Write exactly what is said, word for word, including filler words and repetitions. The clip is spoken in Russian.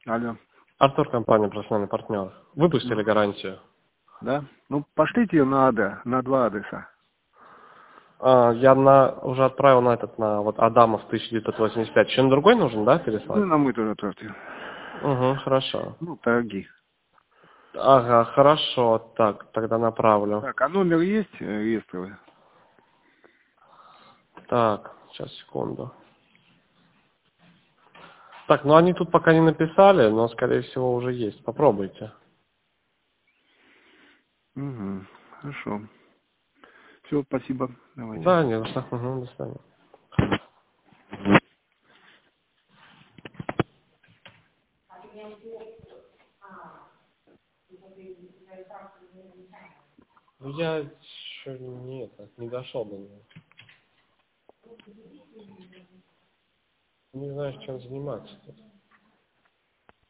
Алло. Артур, компания «Профессиональный партнер». Выпустили гарантию. Да? Ну, пошлите ее на АД, на два адреса. А, я на, уже отправил на этот, на вот Адамов тысяча девятьсот восемьдесят пять. Еще на другой нужен, да, Ну, переслать? и на мы тоже отправьте. Угу, хорошо. Ну, торги. Ага, хорошо. Так, тогда направлю. Так, а номер есть э, реестровый? Так, сейчас, секунду. Так, ну они тут пока не написали, но, скорее всего, уже есть. Попробуйте. Угу, хорошо. Все, спасибо. Давайте. Да, не за что. Угу, до свидания. Ну, я еще не, это, не дошел до него. Не знаю, чем заниматься тут.